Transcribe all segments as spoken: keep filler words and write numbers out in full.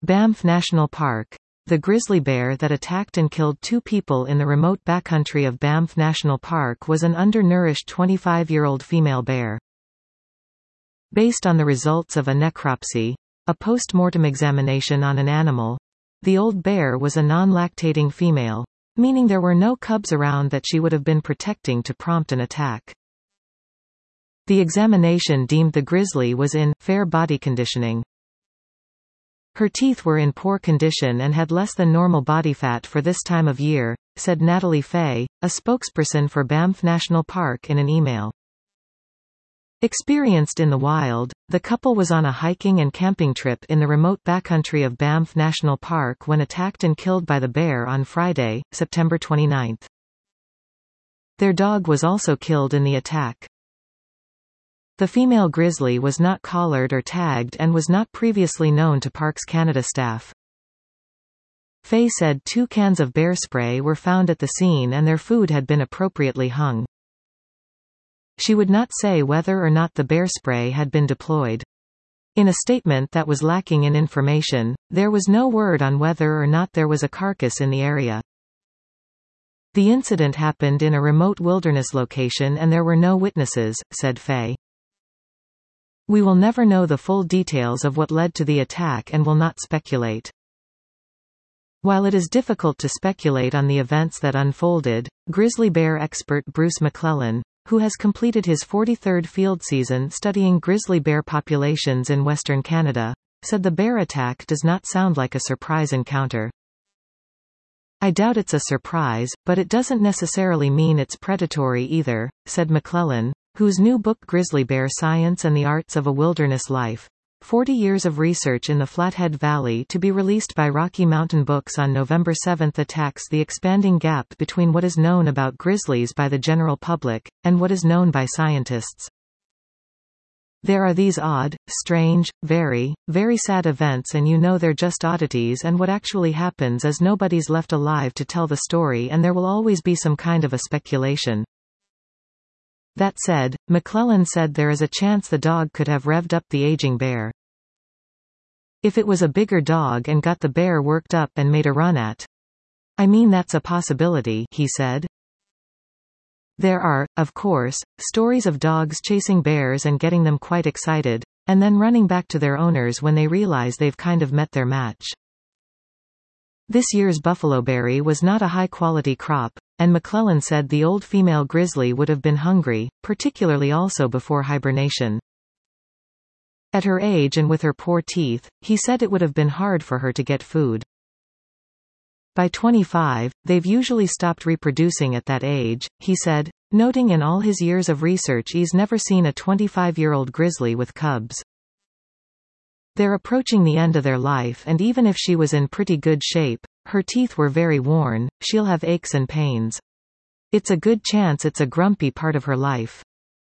Banff National Park. The grizzly bear that attacked and killed two people in the remote backcountry of Banff National Park was an undernourished twenty-five-year-old female bear. Based on the results of a necropsy, a post-mortem examination on an animal, the old bear was a non-lactating female, meaning there were no cubs around that she would have been protecting to prompt an attack. The examination deemed the grizzly was in fair body conditioning. Her teeth were in poor condition and had less than normal body fat for this time of year, said Natalie Fay, a spokesperson for Banff National Park in an email. Experienced in the wild, the couple was on a hiking and camping trip in the remote backcountry of Banff National Park when attacked and killed by the bear on Friday, September twenty-ninth. Their dog was also killed in the attack. The female grizzly was not collared or tagged and was not previously known to Parks Canada staff. Fay said two cans of bear spray were found at the scene and their food had been appropriately hung. She would not say whether or not the bear spray had been deployed. In a statement that was lacking in information, there was no word on whether or not there was a carcass in the area. The incident happened in a remote wilderness location and there were no witnesses, said Fay. We will never know the full details of what led to the attack and will not speculate. While it is difficult to speculate on the events that unfolded, grizzly bear expert Bruce McClellan, who has completed his forty-third field season studying grizzly bear populations in Western Canada, said the bear attack does not sound like a surprise encounter. I doubt it's a surprise, but it doesn't necessarily mean it's predatory either, said McClellan, whose new book Grizzly Bear Science and the Arts of a Wilderness Life, forty years of research in the Flathead Valley to be released by Rocky Mountain Books on November seventh attacks the expanding gap between what is known about grizzlies by the general public, and what is known by scientists. There are these odd, strange, very, very sad events and you know they're just oddities and what actually happens is nobody's left alive to tell the story and there will always be some kind of a speculation. That said, McClellan said there is a chance the dog could have revved up the aging bear. If it was a bigger dog and got the bear worked up and made a run at. I mean that's a possibility, he said. There are, of course, stories of dogs chasing bears and getting them quite excited, and then running back to their owners when they realize they've kind of met their match. This year's buffaloberry was not a high-quality crop, and McClellan said the old female grizzly would have been hungry, particularly also before hibernation. At her age and with her poor teeth, he said it would have been hard for her to get food. By twenty-five, they've usually stopped reproducing at that age, he said, noting in all his years of research he's never seen a twenty-five-year-old grizzly with cubs. They're approaching the end of their life and even if she was in pretty good shape, her teeth were very worn, she'll have aches and pains. It's a good chance it's a grumpy part of her life.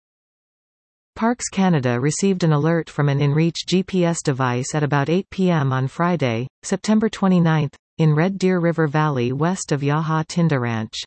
Parks Canada received an alert from an InReach G P S device at about eight p m on Friday, September twenty-ninth, in Red Deer River Valley west of Yaha Tinda Ranch.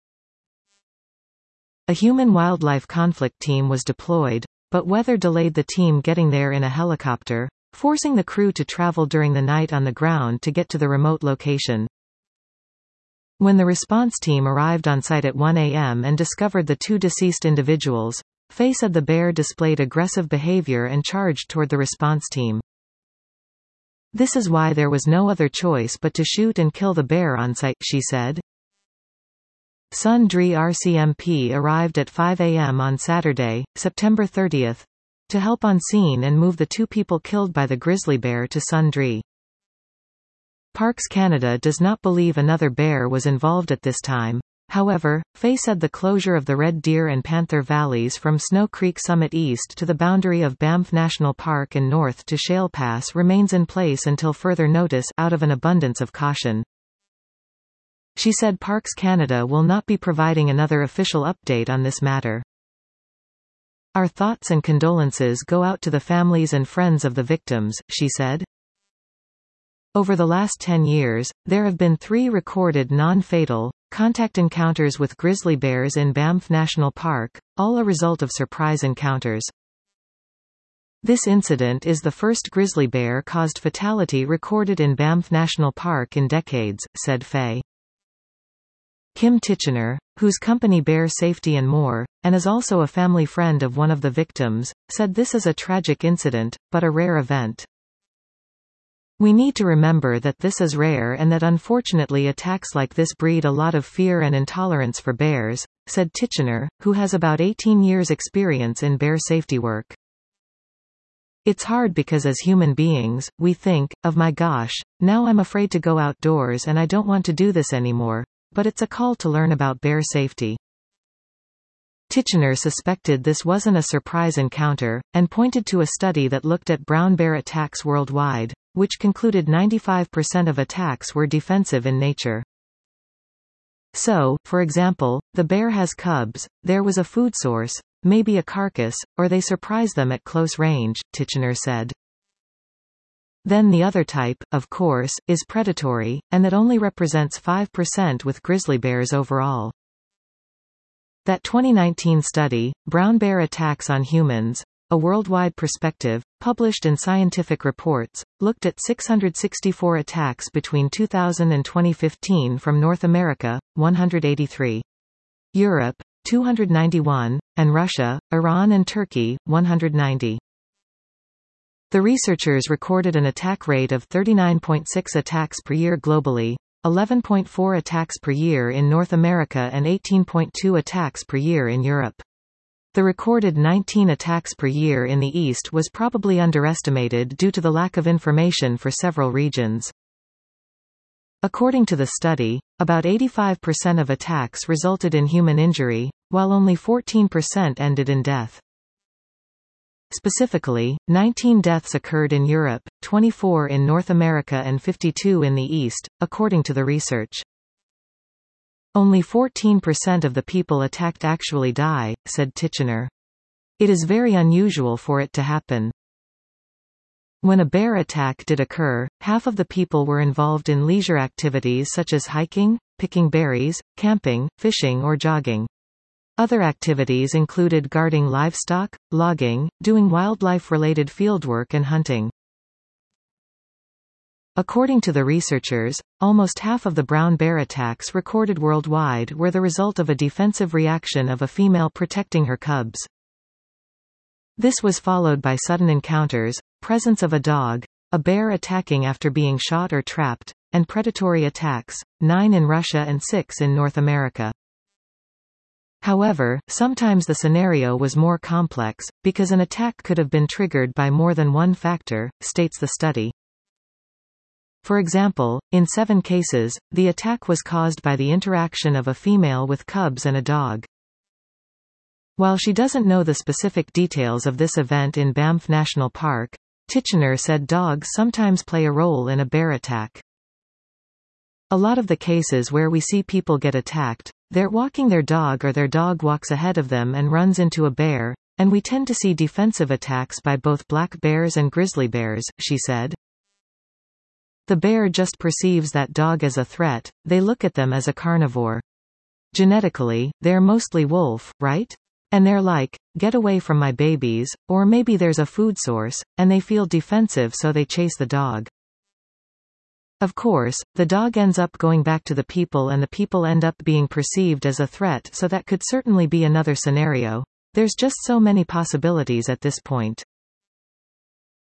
A human-wildlife conflict team was deployed, but weather delayed the team getting there in a helicopter, forcing the crew to travel during the night on the ground to get to the remote location. When the response team arrived on site at one a m and discovered the two deceased individuals, Fay said the bear displayed aggressive behavior and charged toward the response team. This is why there was no other choice but to shoot and kill the bear on site, she said. Sundre R C M P arrived at five a m on Saturday, September thirtieth, to help on scene and move the two people killed by the grizzly bear to Sundre. Parks Canada does not believe another bear was involved at this time. However, Fay said the closure of the Red Deer and Panther Valleys from Snow Creek Summit east to the boundary of Banff National Park and north to Shale Pass remains in place until further notice, out of an abundance of caution. She said Parks Canada will not be providing another official update on this matter. Our thoughts and condolences go out to the families and friends of the victims, she said. Over the last ten years, there have been three recorded non-fatal, contact encounters with grizzly bears in Banff National Park, all a result of surprise encounters. This incident is the first grizzly bear-caused fatality recorded in Banff National Park in decades, said Faye. Kim Titchener, whose company Bear Safety and More, and is also a family friend of one of the victims, said this is a tragic incident, but a rare event. We need to remember that this is rare and that unfortunately attacks like this breed a lot of fear and intolerance for bears, said Titchener, who has about eighteen years experience in bear safety work. It's hard because as human beings, we think, of my gosh, now I'm afraid to go outdoors and I don't want to do this anymore, but it's a call to learn about bear safety. Titchener suspected this wasn't a surprise encounter, and pointed to a study that looked at brown bear attacks worldwide, which concluded ninety-five percent of attacks were defensive in nature. So, for example, the bear has cubs, there was a food source, maybe a carcass, or they surprise them at close range, Titchener said. Then the other type, of course, is predatory, and that only represents five percent with grizzly bears overall. That twenty nineteen study, Brown Bear Attacks on Humans, a Worldwide Perspective, published in Scientific Reports, looked at six hundred sixty-four attacks between two thousand and twenty fifteen from North America, one hundred eighty-three. Europe, two hundred ninety-one, and Russia, Iran and Turkey, one hundred ninety. The researchers recorded an attack rate of thirty-nine point six attacks per year globally, eleven point four attacks per year in North America and eighteen point two attacks per year in Europe. The recorded nineteen attacks per year in the East was probably underestimated due to the lack of information for several regions. According to the study, about eighty-five percent of attacks resulted in human injury, while only fourteen percent ended in death. Specifically, nineteen deaths occurred in Europe, twenty-four in North America and fifty-two in the East, according to the research. Only fourteen percent of the people attacked actually die, said Titchener. It is very unusual for it to happen. When a bear attack did occur, half of the people were involved in leisure activities such as hiking, picking berries, camping, fishing or jogging. Other activities included guarding livestock, logging, doing wildlife-related fieldwork and hunting. According to the researchers, almost half of the brown bear attacks recorded worldwide were the result of a defensive reaction of a female protecting her cubs. This was followed by sudden encounters, presence of a dog, a bear attacking after being shot or trapped, and predatory attacks, nine in Russia and six in North America. However, sometimes the scenario was more complex, because an attack could have been triggered by more than one factor, states the study. For example, in seven cases, the attack was caused by the interaction of a female with cubs and a dog. While she doesn't know the specific details of this event in Banff National Park, Titchener said dogs sometimes play a role in a bear attack. A lot of the cases where we see people get attacked, they're walking their dog or their dog walks ahead of them and runs into a bear, and we tend to see defensive attacks by both black bears and grizzly bears, she said. The bear just perceives that dog as a threat, they look at them as a carnivore. Genetically, they're mostly wolf, right? And they're like, get away from my babies, or maybe there's a food source, and they feel defensive so they chase the dog. Of course, the dog ends up going back to the people and the people end up being perceived as a threat, so that could certainly be another scenario. There's just so many possibilities at this point.